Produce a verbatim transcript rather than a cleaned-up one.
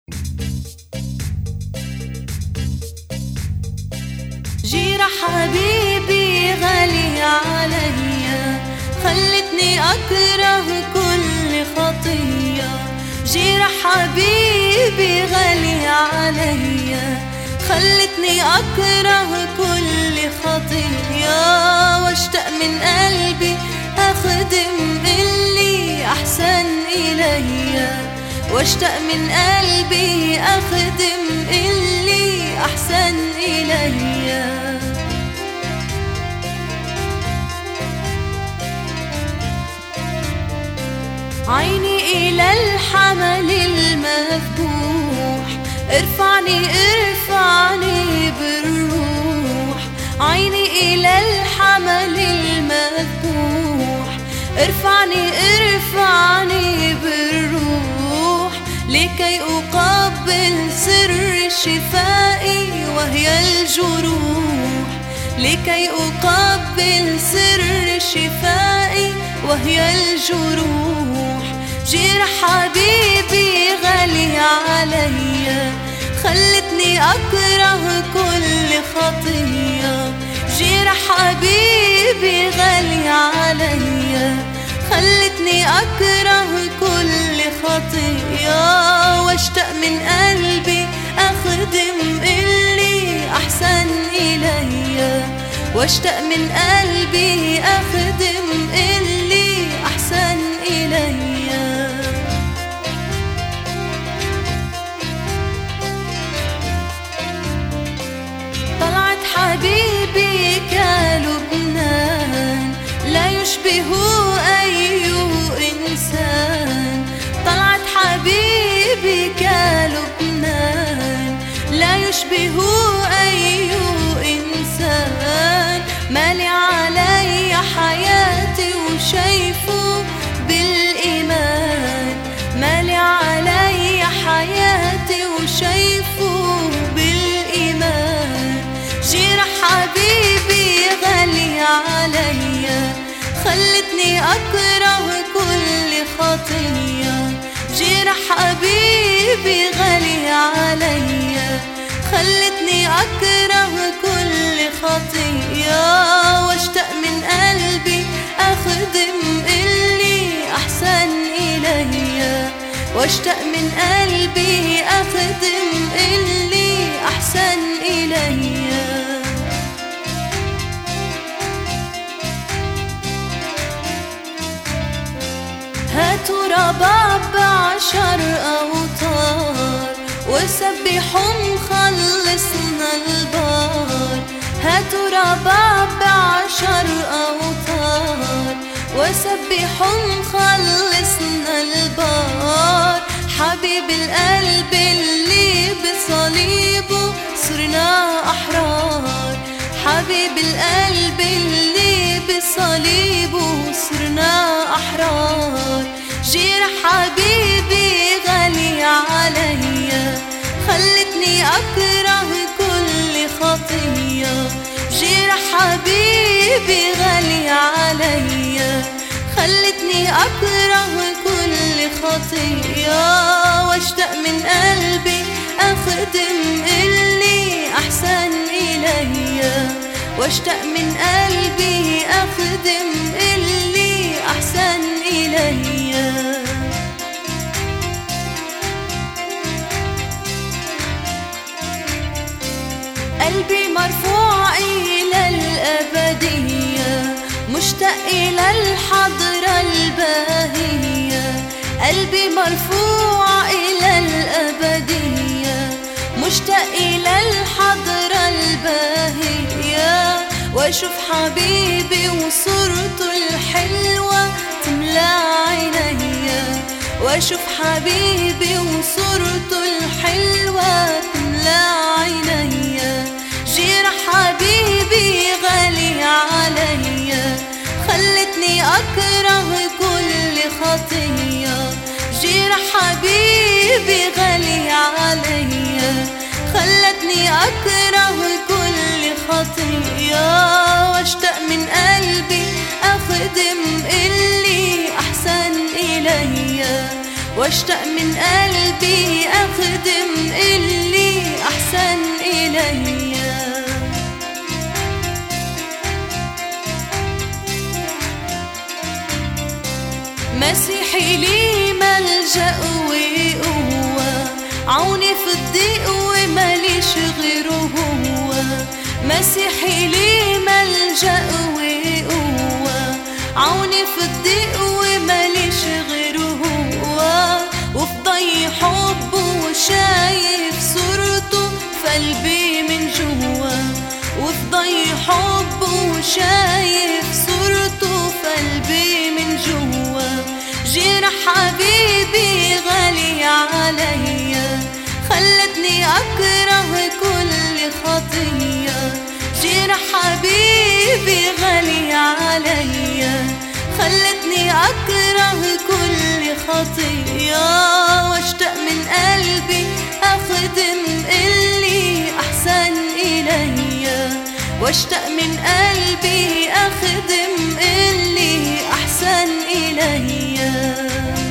جيرة حبيبي غالي عليا، خلتني أكره كل خطية. جيرة حبيبي غالي عليا، خلتني أكره كل خطية. واشتاق من قلبي أخدم اللي أحسن إليا، واشتاق من قلبي أخدم اللي أحسن إليا. عيني إلى الحمل المذبوح، ارفعني ارفعني بالروح. عيني إلى الحمل المذبوح، ارفعني ارفعني بالروح. لكي أقبل سر شفائي وهي الجروح، لكي أقبل سر شفائي وهي الجروح. جيرة حبيبي غالي عليا، خلتني أكره كل خطية. جيرة حبيبي غالي عليا، خلتني أكره كل خطية. واشتاق من قلبي أخدم اللي أحسن إليا، واشتاق من قلبي أخدم اللي أحسن إليا. طلعت حبيبي كلبنان، لا يشبه أي إنسان. طلعت حبيبي كلبنان، لا يشبه أي إنسان. مالي علي حياتي وشايفه بالإيمان، مالي علي حياتي وشايفه بالإيمان. جيرة حبيبي غالي عليا، خلتني أكره كل خطية. جيرة حبيبي غالي عليا، خلتني أكره كل خطية. واشتاق من قلبي أخدم اللي أحسن إليا، واشتاق من قلبي أخدم اللي أحسن إليا. هاتوا رباب بعشر أوتار، وسبحوا مخلصنا البار. هاتوا رباب بعشر أوتار، وسبحوا مخلصنا البار. حبيب القلب اللي بصليبه صرنا أحرار، حبيب القلب اللي بصليبه صرنا أحرار. جيرة حبيبي غالي عليا، خلتني أكره كل خطية. جيرة حبيبي غالي عليا، خلتني أكره كل خطية. واشتاق من قلبي أخدم اللي أحسن إليا، واشتاق من قلبي أخدم اللي أحسن إليا. قلبي مرفوع إلى الأبدية، مشتاق إلى الحضرة الباهية. قلبي مرفوع إلى الأبدية، مشتاق إلى الحضرة الباهية. وأشوف حبيبي وصورته الحلوة تملى عينيا، وأشوف حبيبي وصورته الحلوة تملى عينيا. جيرة حبيبي غالي عليا، خلتني أكره كل خطية. جيرة حبيبي غالي عليا، خلتني أكره كل خطية. واشتاق من قلبي أخدم اللي أحسن إليا، واشتاق من قلبي أخدم مسيحي لي ملجأ وقوة، عوني في الضيق وماليش غيره هو. مسيحي لي ملجأ وقوة، عوني في الضيق وماليش غيره هو. وفي ضي حبه وشايف صورته في قلبي من جوا. وفي ضي حبه وشايف صورته في قلبي من جوا. جرح حبيبي غالي عليا، خلتني أكره كل خطية. جرح حبيبي غالي عليا، خلتني أكره كل خطية. واشتاق من قلبي أخدم اللي أحسن إليا. واشتاق من قلبي أخدم اللي أحسن إليا.